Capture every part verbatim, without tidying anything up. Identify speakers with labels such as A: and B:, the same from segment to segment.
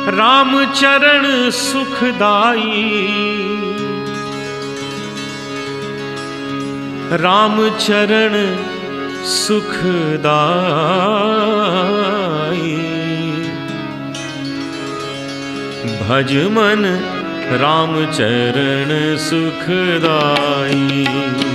A: राम चरण सुखदाई, राम चरण सुखदाई। भज मन राम चरण सुखदाई।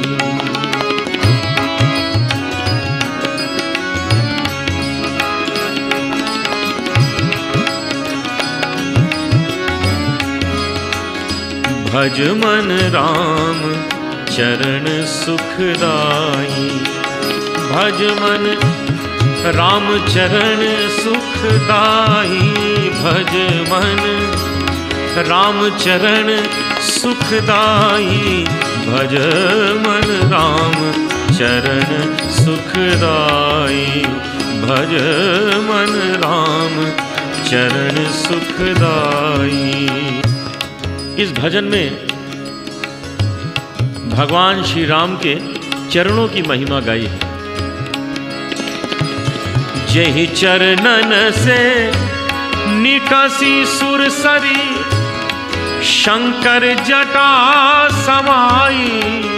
A: भज मन राम चरण सुखदाई। भज मन राम चरण सुखदाई। भज मन राम चरण सुखदाई। भज मन राम चरण सुखदाई। भज मन राम चरण सुखदाई। इस भजन में भगवान श्री राम के चरणों की महिमा गाई है। जहि चरणन से निकसी सुरसरी, शंकर जटा समाई।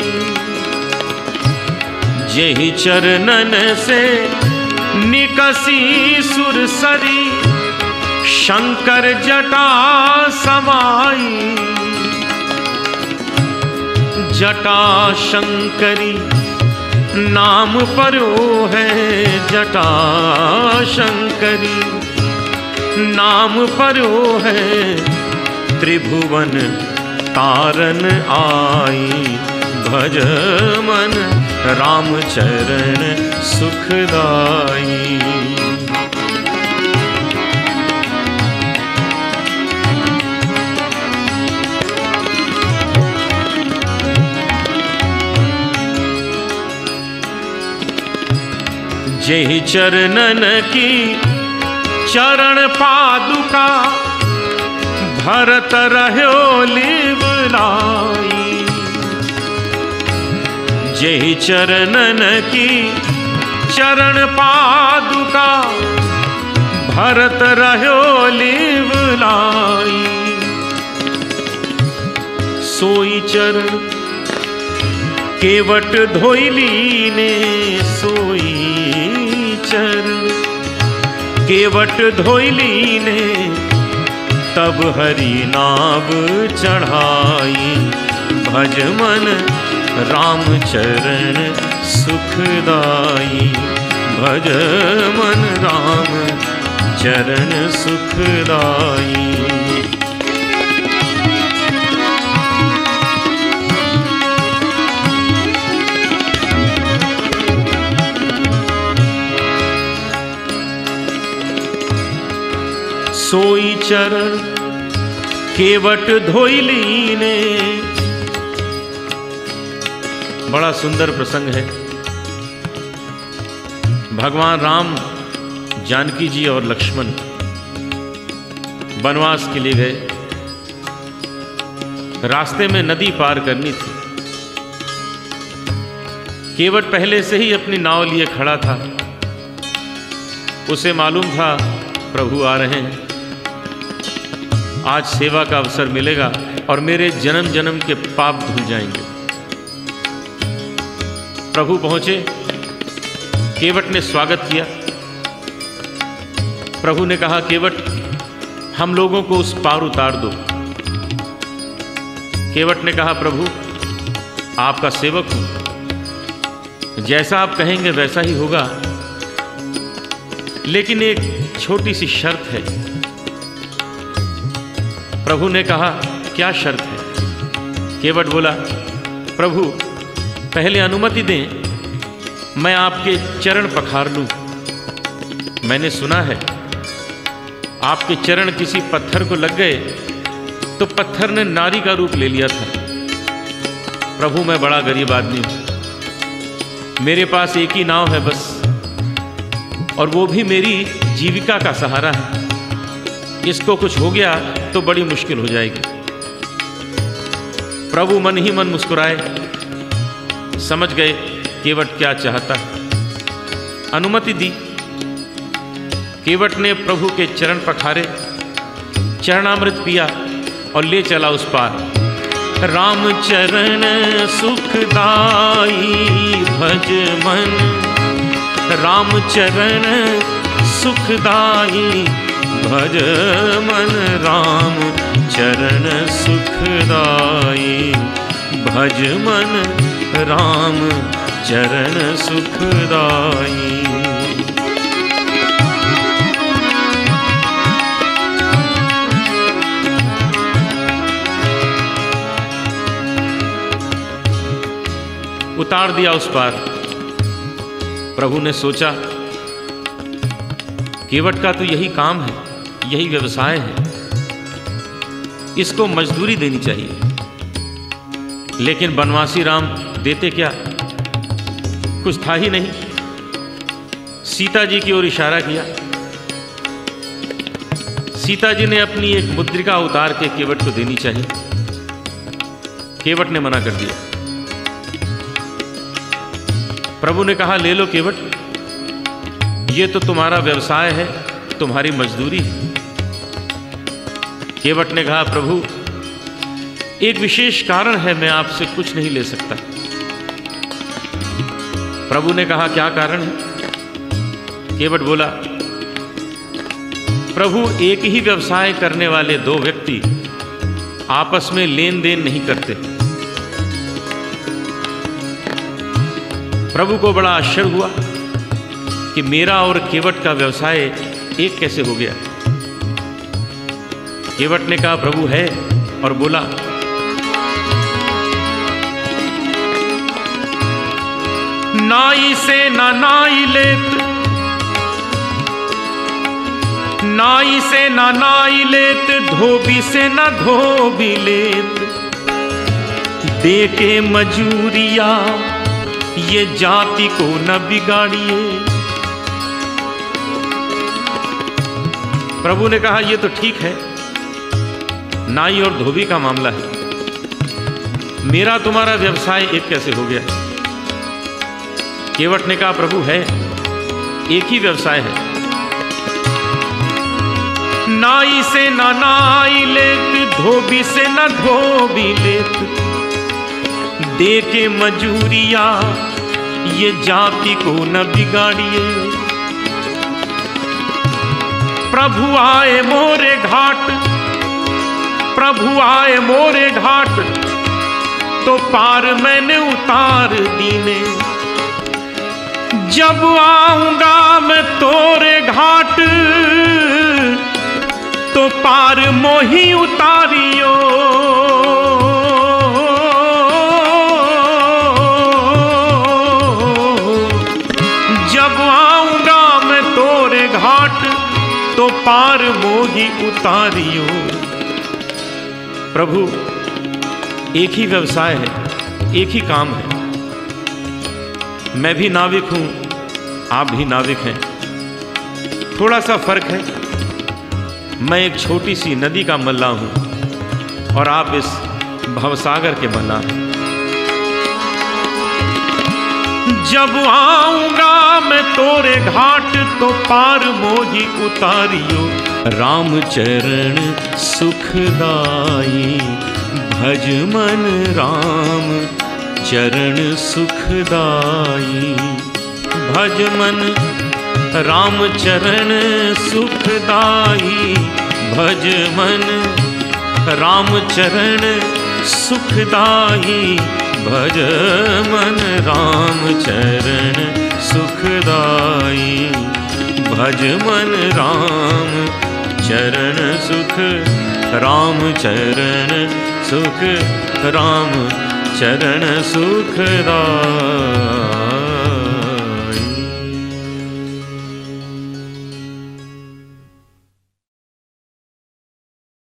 A: जहि चरणन से निकसी सुरसरी, शंकर जटा समाई। जटा शंकरी नाम परो है। जटा शंकरी नाम परो है। त्रिभुवन तारन आई। भज मन राम चरण सुखदाई। जहि चरणन की चरण पादुका, भरत रह्यो लिवलाई। जहि चरणन की चरण पादुका, भरत रह्यो लिवलाई। सोई चरण केवट धोइली ने। सोई चरण केवट धोइली ने, तब हरि नाम चढ़ाई। भज मन राम चरण सुखदाई। भज मन राम चरण सुखदाई। सोई चरण केवट धोइली ने। बड़ा सुंदर प्रसंग है। भगवान राम, जानकी जी और लक्ष्मण वनवास के लिए गए। रास्ते में नदी पार करनी थी। केवट पहले से ही अपनी नाव लिए खड़ा था। उसे मालूम था प्रभु आ रहे हैं, आज सेवा का अवसर मिलेगा और मेरे जन्म जन्म के पाप धुल जाएंगे। प्रभु पहुंचे, केवट ने स्वागत किया। प्रभु ने कहा, केवट हम लोगों को उस पार उतार दो। केवट ने कहा, प्रभु आपका सेवक हूं, जैसा आप कहेंगे वैसा ही होगा, लेकिन एक छोटी सी शर्त है। प्रभु ने कहा, क्या शर्त है? केवट बोला, प्रभु पहले अनुमति दें मैं आपके चरण पखार लूं। मैंने सुना है आपके चरण किसी पत्थर को लग गए तो पत्थर ने नारी का रूप ले लिया था। प्रभु मैं बड़ा गरीब आदमी हूं, मेरे पास एक ही नाव है बस, और वो भी मेरी जीविका का सहारा है। इसको कुछ हो गया तो बड़ी मुश्किल हो जाएगी। प्रभु मन ही मन मुस्कुराए, समझ गए केवट क्या चाहता है, अनुमति दी। केवट ने प्रभु के चरण पखारे चरणामृत पिया और ले चला उस पार। राम चरण सुखदाई भज मन, राम चरण सुखदाई भज मन, राम चरण सुखदाई भज मन, राम चरण सुखदाई। उतार दिया उस पार। प्रभु ने सोचा केवट का तो यही काम है, यही व्यवसाय है, इसको मजदूरी देनी चाहिए। लेकिन बनवासी राम देते क्या, कुछ था ही नहीं। सीता जी की ओर इशारा किया। सीता जी ने अपनी एक मुद्रिका उतार के केवट को देनी चाहिए। केवट ने मना कर दिया। प्रभु ने कहा ले लो केवट, ये तो तुम्हारा व्यवसाय है, तुम्हारी मजदूरी है। केवट ने कहा प्रभु एक विशेष कारण है, मैं आपसे कुछ नहीं ले सकता। प्रभु ने कहा क्या कारण है? केवट बोला प्रभु एक ही व्यवसाय करने वाले दो व्यक्ति आपस में लेन देन नहीं करते। प्रभु को बड़ा आश्चर्य हुआ कि मेरा और केवट का व्यवसाय एक कैसे हो गया। केवट ने कहा प्रभु है, और बोला नाई से ना नाई लेत, नाई से ना नाई लेत, धोबी से ना धोबी लेत, दे के मजूरिया ये जाति को न बिगाड़िए। प्रभु ने कहा ये तो ठीक है, नाई और धोबी का मामला है, मेरा तुम्हारा व्यवसाय एक कैसे हो गया? केवट ने कहा प्रभु है, एक ही व्यवसाय है। नाई से ना नाई लेत, धोबी से ना धोबी लेत, दे के मजूरिया ये जाति को न बिगाड़िए। प्रभु आए मोरे घाट, प्रभु आए मोरे घाट, तो पार मैंने उतार दीने। जब आऊंगा मैं तोरे घाट, तो पार मोही उतारियो। तो पार मोही उतारियो। प्रभु एक ही व्यवसाय है, एक ही काम है। मैं भी नाविक हूं, आप भी नाविक हैं। थोड़ा सा फर्क है, मैं एक छोटी सी नदी का मल्ला हूं और आप इस भवसागर के मल्ला हैं। जब आऊंगा मैं तोरे घाट, तो पार मोही उतारियो। राम चरण सुखदाई भज मन, राम चरण सुखदाई भज मन, राम चरण सुखदाई भज मन, राम चरण सुखदाई भज मन, राम चरण सुखदाई भज मन, राम चरण सुख, राम चरण सुख, राम चरण सुखदाई।